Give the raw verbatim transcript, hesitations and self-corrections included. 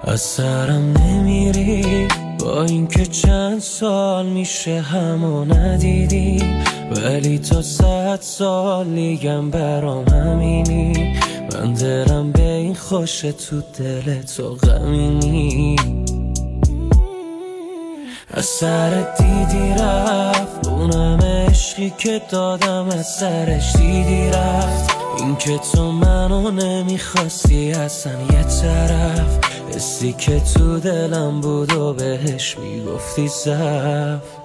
از سرم نمیری با اینکه چند سال میشه همو ندیدیم، ولی تا صد سال دیگم برام همینی. من دلم به این خوشه، تو دل تو غمینی. از سرت دیدی رفت اونم عشقی که دادم، از سرش دیدی رفت این که تو منو نمیخواستی اصلا یه طرف. حسی که تو دلم بود و بهش میگفتی ضعف.